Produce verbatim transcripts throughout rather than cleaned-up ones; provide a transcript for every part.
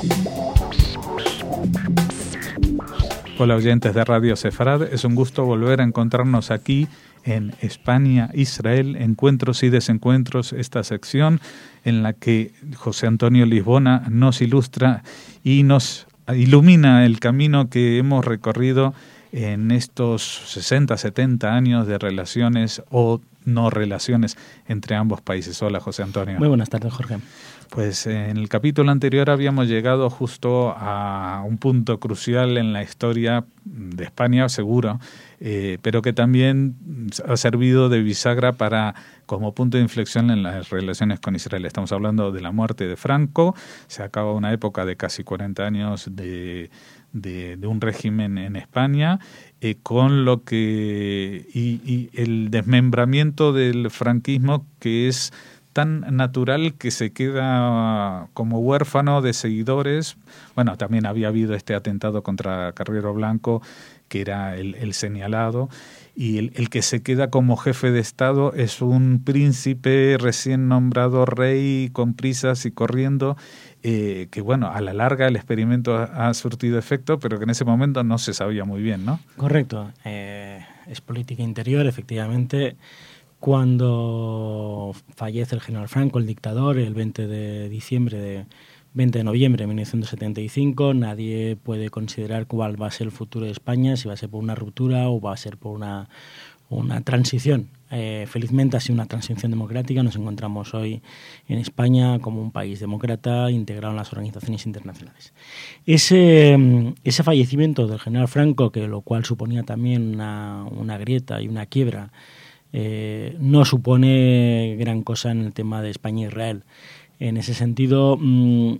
Hola oyentes de Radio Sefarad, es un gusto volver a encontrarnos aquí en España, Israel, Encuentros y Desencuentros, esta sección en la que José Antonio Lisbona nos ilustra y nos ilumina el camino que hemos recorrido en estos sesenta, setenta años de relaciones o no relaciones entre ambos países. Hola, José Antonio. Muy buenas tardes, Jorge. Pues en el capítulo anterior habíamos llegado justo a un punto crucial en la historia de España, seguro, eh, pero que también ha servido de bisagra para como punto de inflexión en las relaciones con Israel. Estamos hablando de la muerte de Franco, se acaba una época de casi cuarenta años de, de, de un régimen en España, eh, con lo que y, y el desmembramiento del franquismo, que es tan natural que se queda como huérfano de seguidores. Bueno, también había habido este atentado contra Carrero Blanco, que era el, el señalado, y el, el que se queda como jefe de Estado es un príncipe recién nombrado rey con prisas y corriendo, eh, que bueno, a la larga el experimento ha, ha surtido efecto, pero que en ese momento no se sabía muy bien, ¿no? Correcto. Eh, es política interior, efectivamente. Cuando fallece el general Franco, el dictador, el veinte de diciembre de veinte de noviembre de mil novecientos setenta y cinco, nadie puede considerar cuál va a ser el futuro de España, si va a ser por una ruptura o va a ser por una, una transición. Eh, felizmente ha sido una transición democrática. Nos encontramos hoy en España como un país demócrata integrado en las organizaciones internacionales. Ese, ese fallecimiento del general Franco, que lo cual suponía también una, una grieta y una quiebra, Eh, no supone gran cosa en el tema de España e Israel. En ese sentido, mmm,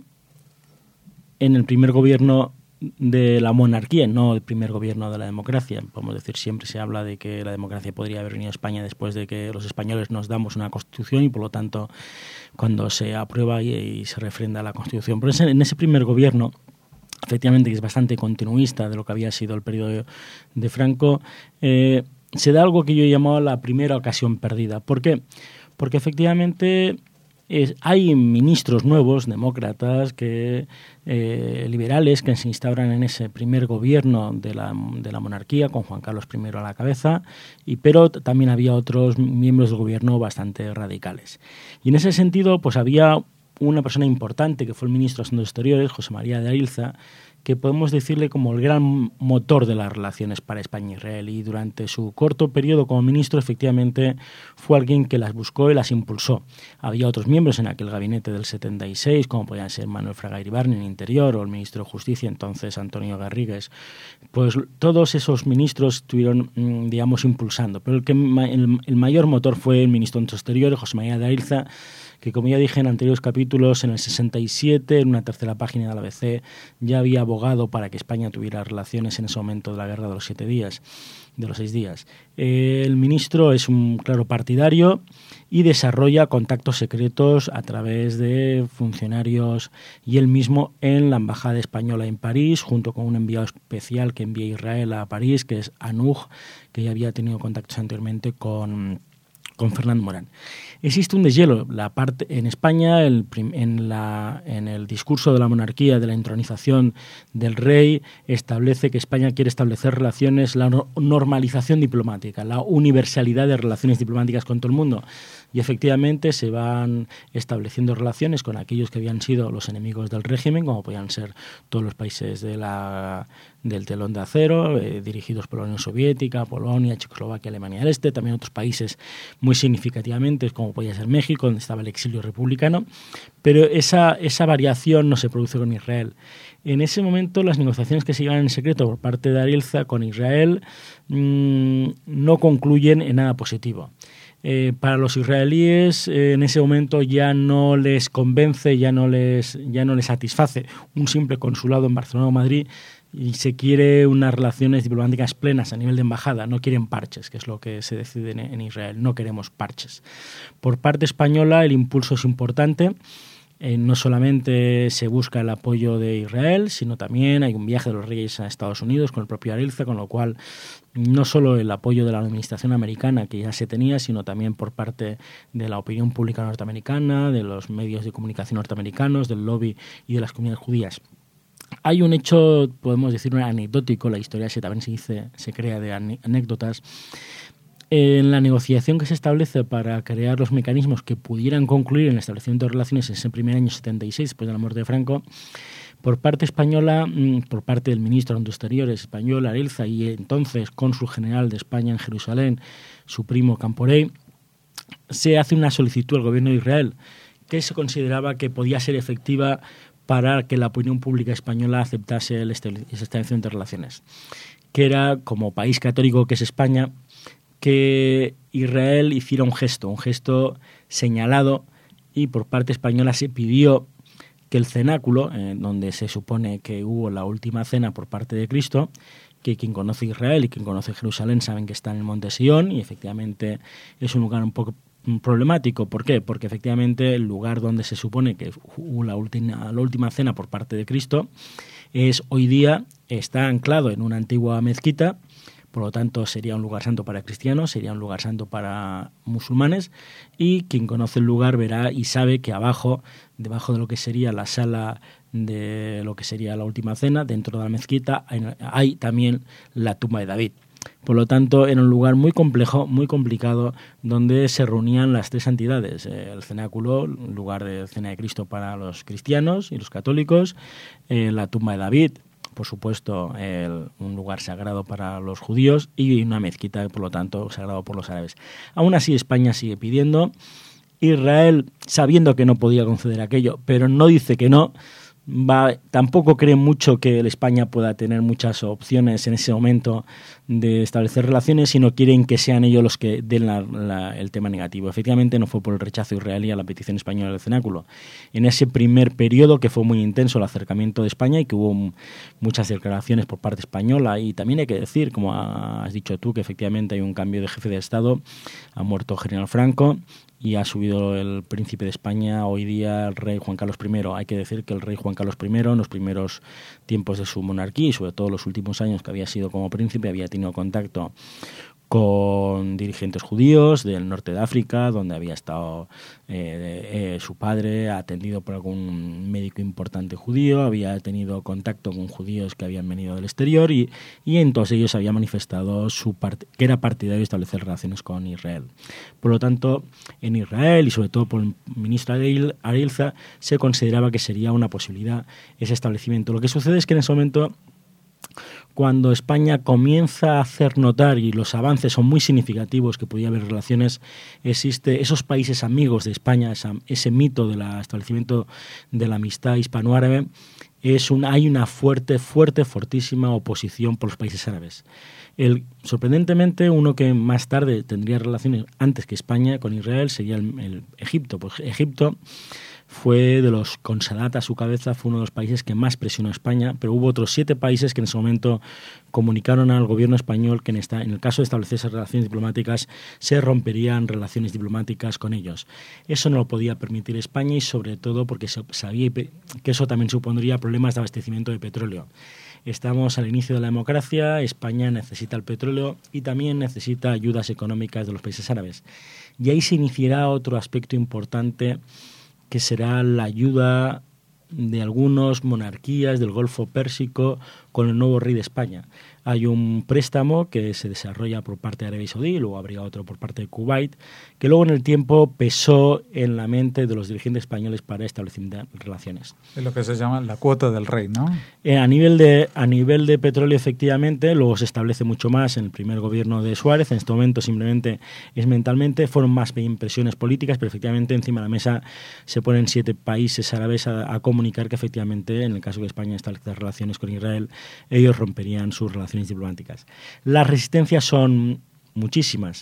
en el primer gobierno de la monarquía, no el primer gobierno de la democracia, podemos decir, siempre se habla de que la democracia podría haber venido a España después de que los españoles nos damos una constitución y por lo tanto cuando se aprueba y, y se refrenda la constitución. Pero en ese primer gobierno, efectivamente, que es bastante continuista de lo que había sido el periodo de, de Franco, eh, se da algo que yo he llamado la primera ocasión perdida. ¿Por qué? Porque efectivamente es, hay ministros nuevos, demócratas, que eh, liberales, que se instauran en ese primer gobierno de la, de la monarquía, con Juan Carlos primero a la cabeza, y, pero también había otros miembros del gobierno bastante radicales. Y en ese sentido, pues había una persona importante, que fue el ministro de Asuntos Exteriores, José María de Ailza, que podemos decirle como el gran motor de las relaciones para España e Israel, y durante su corto periodo como ministro efectivamente fue alguien que las buscó y las impulsó. Había otros miembros en aquel gabinete del setenta y seis, como podían ser Manuel Fraga Iribarne en Interior o el ministro de Justicia, entonces Antonio Garrigues. Pues todos esos ministros estuvieron, digamos, impulsando, pero el, que, el, el mayor motor fue el ministro de Exteriores, José María de Ailza, que, como ya dije en anteriores capítulos, en el sesenta y siete, en una tercera página del A B C, ya había abogado para que España tuviera relaciones en ese momento de la guerra de los siete días, de los seis días. Eh, el ministro es un claro partidario y desarrolla contactos secretos a través de funcionarios y él mismo en la embajada española en París, junto con un enviado especial que envía Israel a París, que es Anuj, que ya había tenido contactos anteriormente con con Fernando Morán. Existe un deshielo. La parte, en España, el, en, la, en el discurso de la monarquía, de la entronización del rey, establece que España quiere establecer relaciones, la normalización diplomática, la universalidad de relaciones diplomáticas con todo el mundo. Y efectivamente se van estableciendo relaciones con aquellos que habían sido los enemigos del régimen, como podían ser todos los países de la, del telón de acero, eh, dirigidos por la Unión Soviética, Polonia, Checoslovaquia, Alemania del Este, también otros países muy significativamente, como podía ser México, donde estaba el exilio republicano, pero esa, esa variación no se produce con Israel. En ese momento, las negociaciones que se llevan en secreto por parte de Ailza con Israel mmm, no concluyen en nada positivo. Eh, para los israelíes eh, en ese momento ya no les convence, ya no les, ya no les satisface un simple consulado en Barcelona o Madrid, y se quiere unas relaciones diplomáticas plenas a nivel de embajada. No quieren parches, que es lo que se decide en, en Israel. No queremos parches. Por parte española el impulso es importante. Eh, no solamente se busca el apoyo de Israel, sino también hay un viaje de los reyes a Estados Unidos con el propio Ailza, con lo cual no solo el apoyo de la administración americana, que ya se tenía, sino también por parte de la opinión pública norteamericana, de los medios de comunicación norteamericanos, del lobby y de las comunidades judías. Hay un hecho, podemos decir, anecdótico, la historia se, también se dice, se crea de anécdotas. En la negociación que se establece para crear los mecanismos que pudieran concluir en el establecimiento de relaciones en ese primer año setenta y seis, después de la muerte de Franco, por parte española, por parte del ministro de Exteriores español, Areilza, y entonces cónsul general de España en Jerusalén, su primo Camporey, se hace una solicitud al gobierno de Israel que se consideraba que podía ser efectiva para que la opinión pública española aceptase el establecimiento de relaciones, que era, como país católico que es España, que Israel hiciera un gesto, un gesto señalado, y por parte española se pidió que el cenáculo, eh, donde se supone que hubo la última cena por parte de Cristo, que quien conoce Israel y quien conoce Jerusalén saben que está en el Monte Sion, y efectivamente es un lugar un poco problemático. ¿Por qué? Porque efectivamente el lugar donde se supone que hubo la última, la última cena por parte de Cristo es hoy día, está anclado en una antigua mezquita. Por lo tanto, sería un lugar santo para cristianos, sería un lugar santo para musulmanes, y quien conoce el lugar verá y sabe que abajo, debajo de lo que sería la sala de lo que sería la última cena, dentro de la mezquita, hay, hay también la tumba de David. Por lo tanto, era un lugar muy complejo, muy complicado, donde se reunían las tres entidades: el cenáculo, lugar de cena de Cristo para los cristianos y los católicos, eh, la tumba de David, por supuesto, el, un lugar sagrado para los judíos, y una mezquita, por lo tanto, sagrado por los árabes. Aún así, España sigue pidiendo. Israel, sabiendo que no podía conceder aquello, pero no dice que no, va, tampoco cree mucho que España pueda tener muchas opciones en ese momento de establecer relaciones, sino quieren que sean ellos los que den la, la, el tema negativo. Efectivamente, no fue por el rechazo israelí a la petición española del cenáculo. En ese primer periodo, que fue muy intenso el acercamiento de España y que hubo muchas declaraciones por parte española, y también hay que decir, como has dicho tú, que efectivamente hay un cambio de jefe de Estado, ha muerto General Franco y ha subido el príncipe de España, hoy día el rey Juan Carlos primero. Hay que decir que el rey Juan Carlos primero, en los primeros tiempos de su monarquía y sobre todo los últimos años que había sido como príncipe, había tenido contacto con dirigentes judíos del norte de África, donde había estado eh, eh, su padre, atendido por algún médico importante judío, había tenido contacto con judíos que habían venido del exterior, y, y en todos ellos había manifestado su part- que era partidario de establecer relaciones con Israel. Por lo tanto, en Israel, y sobre todo por el ministro Areilza, se consideraba que sería una posibilidad ese establecimiento. Lo que sucede es que en ese momento, cuando España comienza a hacer notar, y los avances son muy significativos, que podía haber relaciones, existe esos países amigos de España, esa, ese mito del establecimiento de la amistad hispano-árabe, es un, hay una fuerte, fuerte, fortísima oposición por los países árabes. El, sorprendentemente, uno que más tarde tendría relaciones antes que España con Israel sería el, el Egipto. Pues Egipto fue de los, con Sadat a su cabeza, fue uno de los países que más presionó a España, pero hubo otros siete países que en ese momento comunicaron al gobierno español que en, esta, en el caso de establecerse relaciones diplomáticas se romperían relaciones diplomáticas con ellos. Eso no lo podía permitir España, y sobre todo porque se sabía que eso también supondría problemas de abastecimiento de petróleo. Estamos al inicio de la democracia, España necesita el petróleo y también necesita ayudas económicas de los países árabes. Y ahí se iniciará otro aspecto importante, que será la ayuda de algunas monarquías del Golfo Pérsico con el nuevo rey de España. Hay un préstamo que se desarrolla por parte de Arabia Saudí, y luego habría otro por parte de Kuwait, que luego en el tiempo pesó en la mente de los dirigentes españoles para establecer relaciones. Es lo que se llama la cuota del rey, ¿no? Eh, a nivel de a nivel de petróleo, efectivamente, luego se establece mucho más en el primer gobierno de Suárez. En este momento simplemente es mentalmente, fueron más bien presiones políticas, pero efectivamente encima de la mesa se ponen siete países árabes a, a comunicar que efectivamente, en el caso de España establece relaciones con Israel, ellos romperían sus relaciones diplomáticas. Las resistencias son muchísimas,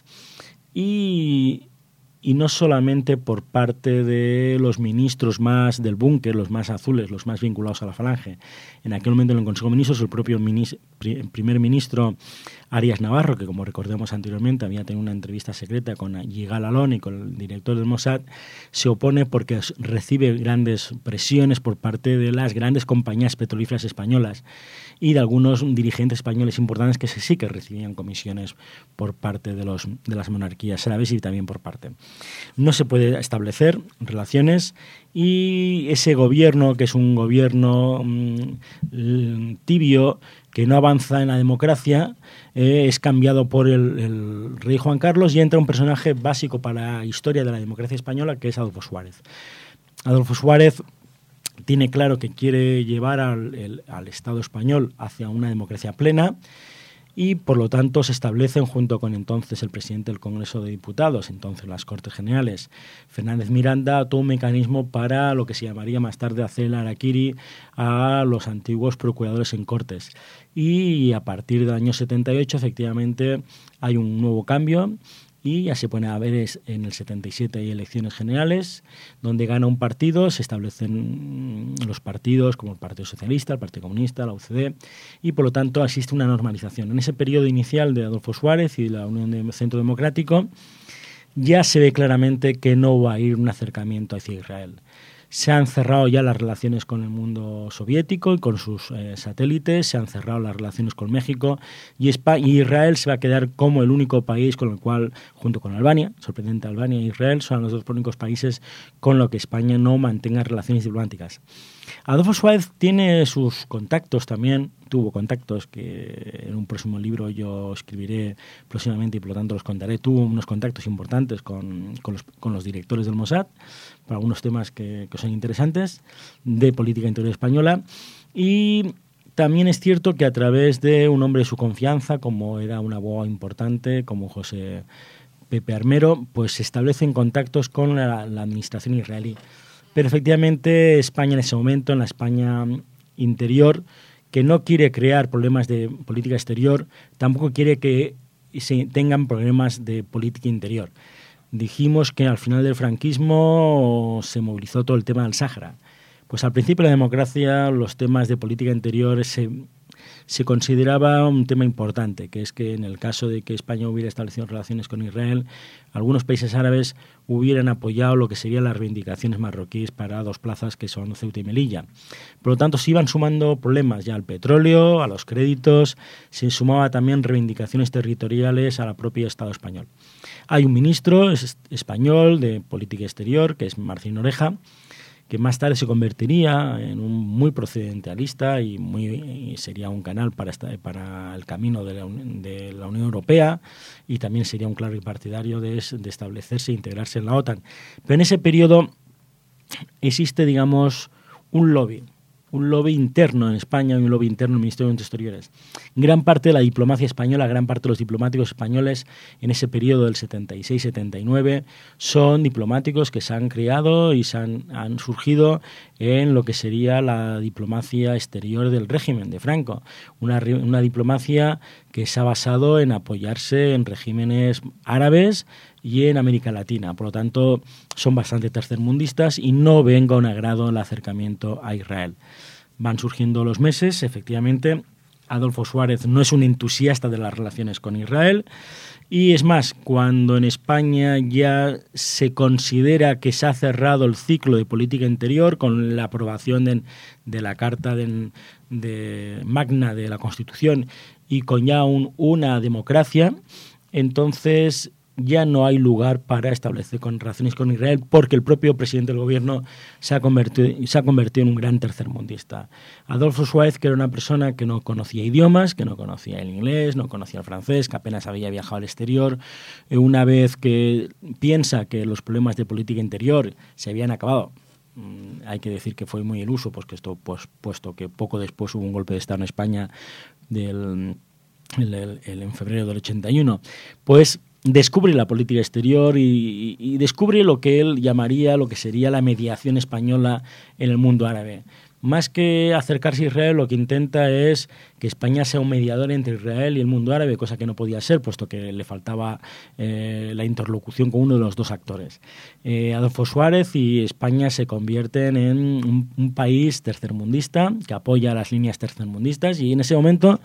y, y no solamente por parte de los ministros más del búnker, los más azules, los más vinculados a la falange. En aquel momento en el Consejo de Ministros, el propio minis, primer ministro Arias Navarro, que como recordemos anteriormente había tenido una entrevista secreta con Yigal Allon y con el director del Mossad, se opone porque recibe grandes presiones por parte de las grandes compañías petrolíferas españolas y de algunos dirigentes españoles importantes que sí que recibían comisiones por parte de, los, de las monarquías árabes y también por parte No se puede establecer relaciones y ese gobierno, que es un gobierno mmm, tibio, que no avanza en la democracia, eh, es cambiado por el, el rey Juan Carlos y entra un personaje básico para la historia de la democracia española, que es Adolfo Suárez. Adolfo Suárez tiene claro que quiere llevar al, el, al Estado español hacia una democracia plena y, por lo tanto, se establecen junto con entonces el presidente del Congreso de Diputados, entonces las Cortes Generales, Fernández Miranda, todo un mecanismo para lo que se llamaría más tarde hacer el harakiri a los antiguos procuradores en Cortes. Y a partir del año setenta y ocho, efectivamente, hay un nuevo cambio. Y ya se pone a ver, es, en el setenta y siete hay elecciones generales, donde gana un partido, se establecen los partidos como el Partido Socialista, el Partido Comunista, la U C D, y por lo tanto existe una normalización. En ese periodo inicial de Adolfo Suárez y de la Unión de Centro Democrático, ya se ve claramente que no va a ir un acercamiento hacia Israel. Se han cerrado ya las relaciones con el mundo soviético y con sus eh, satélites, se han cerrado las relaciones con México y, España, y Israel se va a quedar como el único país con el cual, junto con Albania, sorprendente Albania e Israel, son los dos únicos países con los que España no mantenga relaciones diplomáticas. Adolfo Suárez tiene sus contactos también, tuvo contactos que en un próximo libro yo escribiré próximamente y por lo tanto los contaré, tuvo unos contactos importantes con, con, los, con los directores del Mossad para algunos temas que, que son interesantes de política interior española y también es cierto que a través de un hombre de su confianza, como era un abogado importante, como José Pepe Armero, pues se establecen contactos con la, la administración israelí. Pero efectivamente España en ese momento, en la España interior, que no quiere crear problemas de política exterior, tampoco quiere que se tengan problemas de política interior. Dijimos que al final del franquismo se movilizó todo el tema del Sáhara. Pues al principio de la democracia los temas de política interior se, se consideraba un tema importante, que es que en el caso de que España hubiera establecido relaciones con Israel, algunos países árabes hubieran apoyado lo que serían las reivindicaciones marroquíes para dos plazas que son Ceuta y Melilla. Por lo tanto, se iban sumando problemas ya al petróleo, a los créditos, se sumaba también reivindicaciones territoriales a la propia Estado español. Hay un ministro español de política exterior, que es Martín Oreja, que más tarde se convertiría en un muy procedimentalista y, muy, y sería un canal para, esta, para el camino de la, de la Unión Europea y también sería un claro partidario de, de establecerse e integrarse en la OTAN. Pero en ese periodo existe, digamos, un lobby, un lobby interno en España y un lobby interno en el Ministerio de Asuntos Exteriores. Gran parte de la diplomacia española, gran parte de los diplomáticos españoles en ese periodo del setenta y seis setenta y nueve son diplomáticos que se han creado y se han, han surgido en lo que sería la diplomacia exterior del régimen de Franco. Una, una diplomacia que se ha basado en apoyarse en regímenes árabes y en América Latina. Por lo tanto, son bastante tercermundistas y no ven con agrado el acercamiento a Israel. Van surgiendo los meses, efectivamente. Adolfo Suárez no es un entusiasta de las relaciones con Israel y es más, cuando en España ya se considera que se ha cerrado el ciclo de política interior con la aprobación de, de la Carta de, de Magna de la Constitución y con ya un, una democracia, entonces ya no hay lugar para establecer con relaciones con Israel porque el propio presidente del gobierno se ha convertido, se ha convertido en un gran tercermundista. Adolfo Suárez, que era una persona que no conocía idiomas, que no conocía el inglés, no conocía el francés, que apenas había viajado al exterior, una vez que piensa que los problemas de política interior se habían acabado, hay que decir que fue muy iluso, pues que esto, pues, puesto que poco después hubo un golpe de Estado en España del, el, el, el, en febrero del ochenta y uno, pues descubre la política exterior y, y, y descubre lo que él llamaría lo que sería la mediación española en el mundo árabe. Más que acercarse a Israel, lo que intenta es que España sea un mediador entre Israel y el mundo árabe, cosa que no podía ser, puesto que le faltaba eh, la interlocución con uno de los dos actores. Eh, Adolfo Suárez y España se convierten en un, un país tercermundista que apoya las líneas tercermundistas y en ese momento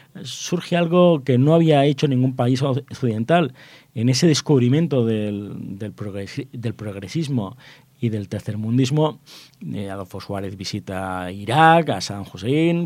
surge algo que no había hecho ningún país occidental. En ese descubrimiento del, del, progresi- del progresismo y del tercermundismo, eh, Adolfo Suárez visita Irak, a Saddam Hussein,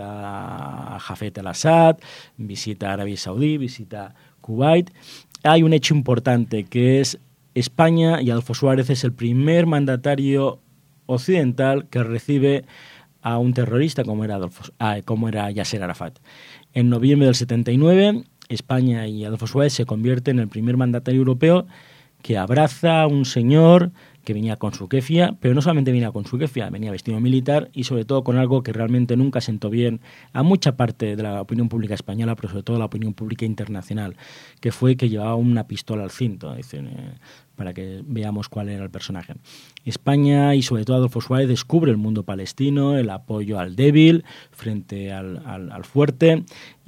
visita a Hafez al-Assad, visita a Arabia Saudí, visita Kuwait. Hay un hecho importante que es España, y Adolfo Suárez es el primer mandatario occidental que recibe a un terrorista como era, Adolfo, ah, como era Yasser Arafat. En noviembre del setenta y nueve, España y Adolfo Suárez se convierten en el primer mandatario europeo que abraza a un señor que venía con su kefia, pero no solamente venía con su kefia, venía vestido militar y sobre todo con algo que realmente nunca sentó bien a mucha parte de la opinión pública española, pero sobre todo a la opinión pública internacional, que fue que llevaba una pistola al cinto, dicen, eh, para que veamos cuál era el personaje. España y sobre todo Adolfo Suárez descubre el mundo palestino, el apoyo al débil frente al, al, al fuerte,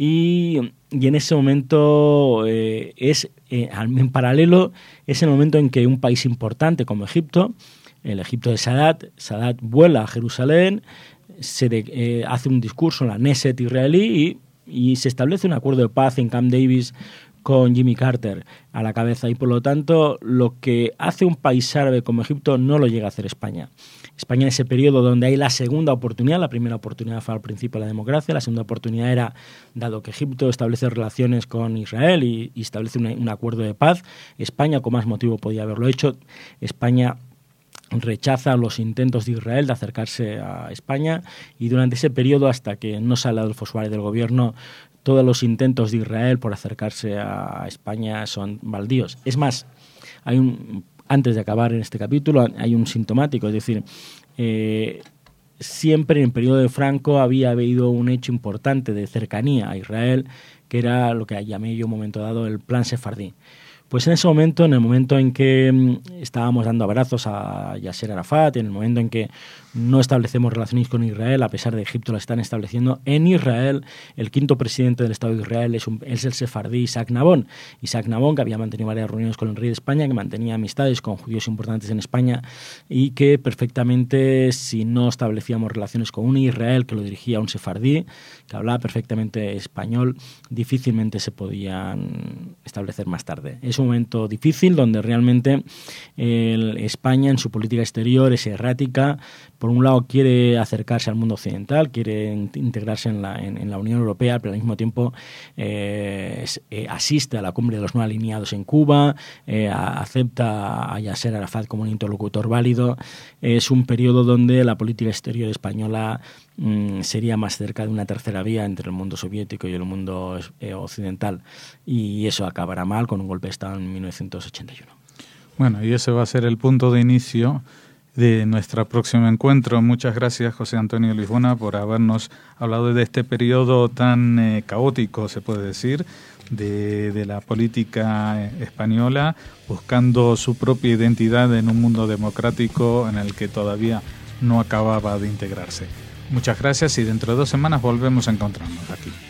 y, y en ese momento eh, es eh, en paralelo es el momento en que un país importante como Egipto, el Egipto de Sadat, Sadat vuela a Jerusalén, se de, eh, hace un discurso en la Knesset israelí y, y se establece un acuerdo de paz en Camp Davis con Jimmy Carter a la cabeza, y por lo tanto lo que hace un país árabe como Egipto no lo llega a hacer España. España en ese periodo donde hay la segunda oportunidad, la primera oportunidad fue al principio de la democracia, la segunda oportunidad era, dado que Egipto establece relaciones con Israel y, y establece un, un acuerdo de paz, España con más motivo podía haberlo hecho. España rechaza los intentos de Israel de acercarse a España, y durante ese periodo, hasta que no sale Adolfo Suárez del gobierno, todos los intentos de Israel por acercarse a España son baldíos. Es más, hay un, antes de acabar en este capítulo, hay un sintomático, es decir, eh, siempre en el periodo de Franco había habido un hecho importante de cercanía a Israel, que era lo que llamé yo en un momento dado el plan sefardí. Pues en ese momento, en el momento en que estábamos dando abrazos a Yasser Arafat, en el momento en que no establecemos relaciones con Israel, a pesar de que Egipto las están estableciendo, en Israel el quinto presidente del Estado de Israel es, un, es el sefardí Isaac Nabón. Isaac Nabón, que había mantenido varias reuniones con el rey de España, que mantenía amistades con judíos importantes en España y que perfectamente, si no establecíamos relaciones con un Israel que lo dirigía un sefardí, que hablaba perfectamente español, difícilmente se podían establecer más tarde. Es un momento difícil donde realmente eh, España en su política exterior es errática. Por un lado quiere acercarse al mundo occidental, quiere integrarse en la, en, en la Unión Europea, pero al mismo tiempo eh, es, eh, asiste a la cumbre de los no alineados en Cuba, eh, a, acepta a Yasser Arafat como un interlocutor válido. Es un periodo donde la política exterior española mm, sería más cerca de una tercera vía entre el mundo soviético y el mundo eh, occidental, y eso acabará mal con un golpe de Estado en mil novecientos ochenta y uno. Bueno, y ese va a ser el punto de inicio de nuestro próximo encuentro. Muchas gracias, José Antonio Lisbona, por habernos hablado de este periodo tan eh, caótico, se puede decir, de, de la política española, buscando su propia identidad en un mundo democrático en el que todavía no acababa de integrarse. Muchas gracias y dentro de dos semanas volvemos a encontrarnos aquí.